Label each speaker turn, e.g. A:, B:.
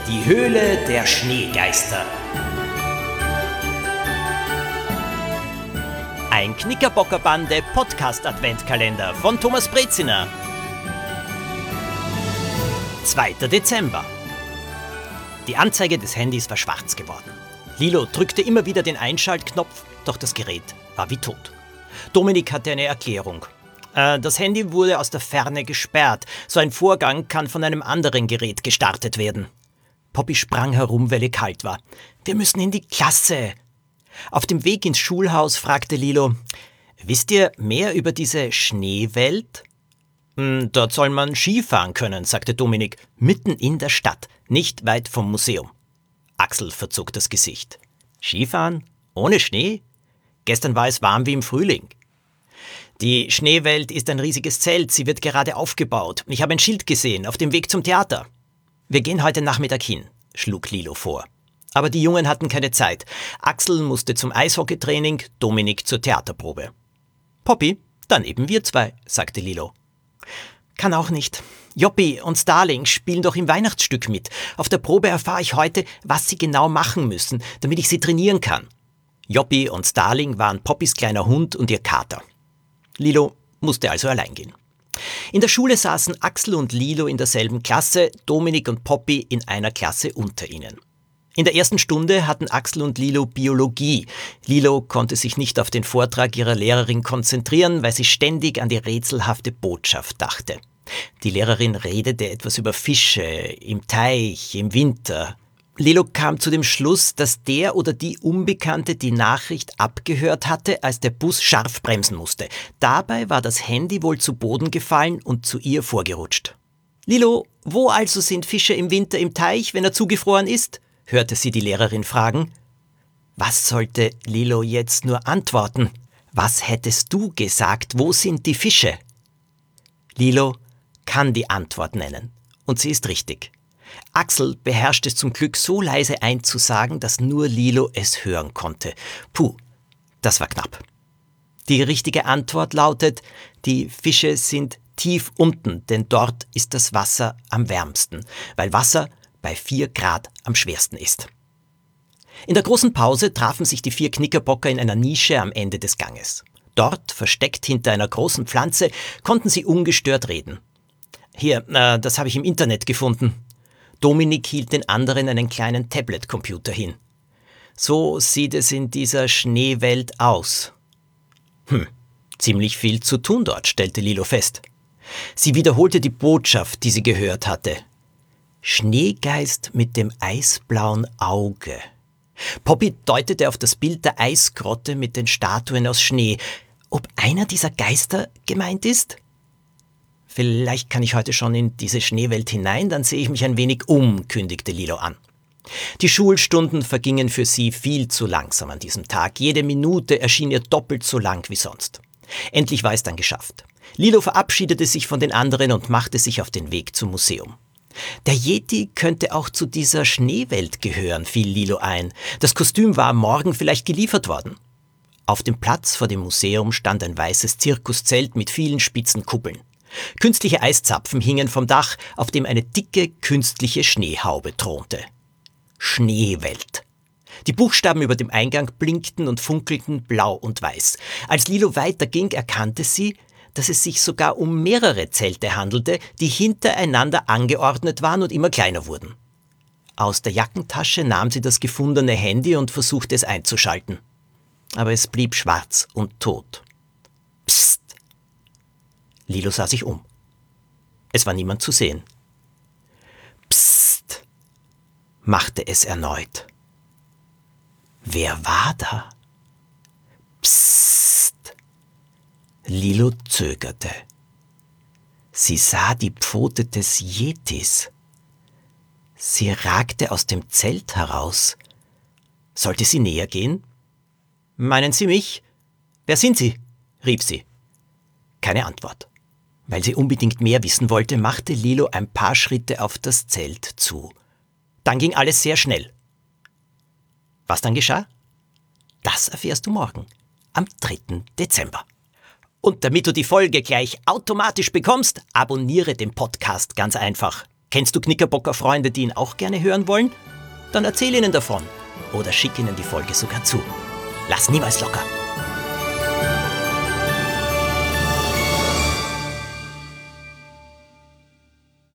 A: Die Höhle der Schneegeister. Ein Knickerbockerbande Podcast-Adventkalender von Thomas Breziner. 2. Dezember. Die Anzeige des Handys war schwarz geworden. Lilo drückte immer wieder den Einschaltknopf, doch das Gerät war wie tot. Dominik hatte eine Erklärung. Das Handy wurde aus der Ferne gesperrt. So ein Vorgang kann von einem anderen Gerät gestartet werden. Poppy sprang herum, weil ihr kalt war. Wir müssen in die Klasse. Auf dem Weg ins Schulhaus fragte Lilo, wisst ihr mehr über diese Schneewelt? Dort soll man Skifahren können, sagte Dominik, mitten in der Stadt, nicht weit vom Museum. Axel verzog das Gesicht. Skifahren? Ohne Schnee? Gestern war es warm wie im Frühling. Die Schneewelt ist ein riesiges Zelt, sie wird gerade aufgebaut. Ich habe ein Schild gesehen, auf dem Weg zum Theater. Wir gehen heute Nachmittag hin, schlug Lilo vor. Aber die Jungen hatten keine Zeit. Axel musste zum Eishockeytraining, Dominik zur Theaterprobe. Poppy, dann eben wir zwei, sagte Lilo. Kann auch nicht. Joppi und Starling spielen doch im Weihnachtsstück mit. Auf der Probe erfahre ich heute, was sie genau machen müssen, damit ich sie trainieren kann. Joppi und Starling waren Poppys kleiner Hund und ihr Kater. Lilo musste also allein gehen. In der Schule saßen Axel und Lilo in derselben Klasse, Dominik und Poppy in einer Klasse unter ihnen. In der ersten Stunde hatten Axel und Lilo Biologie. Lilo konnte sich nicht auf den Vortrag ihrer Lehrerin konzentrieren, weil sie ständig an die rätselhafte Botschaft dachte. Die Lehrerin redete etwas über Fische, im Teich, im Winter. Lilo kam zu dem Schluss, dass der oder die Unbekannte die Nachricht abgehört hatte, als der Bus scharf bremsen musste. Dabei war das Handy wohl zu Boden gefallen und zu ihr vorgerutscht. »Lilo, wo also sind Fische im Winter im Teich, wenn er zugefroren ist?« hörte sie die Lehrerin fragen. Was sollte Lilo jetzt nur antworten? Was hättest du gesagt, wo sind die Fische? Lilo kann die Antwort nennen. Und sie ist richtig. Axel beherrscht es zum Glück so leise einzusagen, dass nur Lilo es hören konnte. Puh, das war knapp. Die richtige Antwort lautet, die Fische sind tief unten, denn dort ist das Wasser am wärmsten, weil Wasser bei 4 Grad am schwersten ist. In der großen Pause trafen sich die 4 Knickerbocker in einer Nische am Ende des Ganges. Dort, versteckt hinter einer großen Pflanze, konnten sie ungestört reden. Hier, das habe ich im Internet gefunden. Dominik hielt den anderen einen kleinen Tablet-Computer hin. So sieht es in dieser Schneewelt aus. Ziemlich viel zu tun dort, stellte Lilo fest. Sie wiederholte die Botschaft, die sie gehört hatte. Schneegeist mit dem eisblauen Auge. Poppy deutete auf das Bild der Eisgrotte mit den Statuen aus Schnee. Ob einer dieser Geister gemeint ist? Vielleicht kann ich heute schon in diese Schneewelt hinein, dann sehe ich mich ein wenig um, kündigte Lilo an. Die Schulstunden vergingen für sie viel zu langsam an diesem Tag. Jede Minute erschien ihr doppelt so lang wie sonst. Endlich war es dann geschafft. Lilo verabschiedete sich von den anderen und machte sich auf den Weg zum Museum. Der Yeti könnte auch zu dieser Schneewelt gehören, fiel Lilo ein. Das Kostüm war am Morgen vielleicht geliefert worden. Auf dem Platz vor dem Museum stand ein weißes Zirkuszelt mit vielen spitzen Kuppeln. Künstliche Eiszapfen hingen vom Dach, auf dem eine dicke, künstliche Schneehaube thronte. Schneewelt. Die Buchstaben über dem Eingang blinkten und funkelten blau und weiß. Als Lilo weiterging, erkannte sie, dass es sich sogar um mehrere Zelte handelte, die hintereinander angeordnet waren und immer kleiner wurden. Aus der Jackentasche nahm sie das gefundene Handy und versuchte es einzuschalten. Aber es blieb schwarz und tot. Psst! Lilo sah sich um. Es war niemand zu sehen. Psst! Machte es erneut. Wer war da? Psst! Lilo zögerte. Sie sah die Pfote des Yetis. Sie ragte aus dem Zelt heraus. Sollte sie näher gehen? »Meinen Sie mich? Wer sind Sie?« rief sie. Keine Antwort. Weil sie unbedingt mehr wissen wollte, machte Lilo ein paar Schritte auf das Zelt zu. Dann ging alles sehr schnell. Was dann geschah? Das erfährst du morgen, am 3. Dezember. Und damit du die Folge gleich automatisch bekommst, abonniere den Podcast ganz einfach. Kennst du Knickerbocker-Freunde, die ihn auch gerne hören wollen? Dann erzähl ihnen davon oder schick ihnen die Folge sogar zu. Lass niemals locker.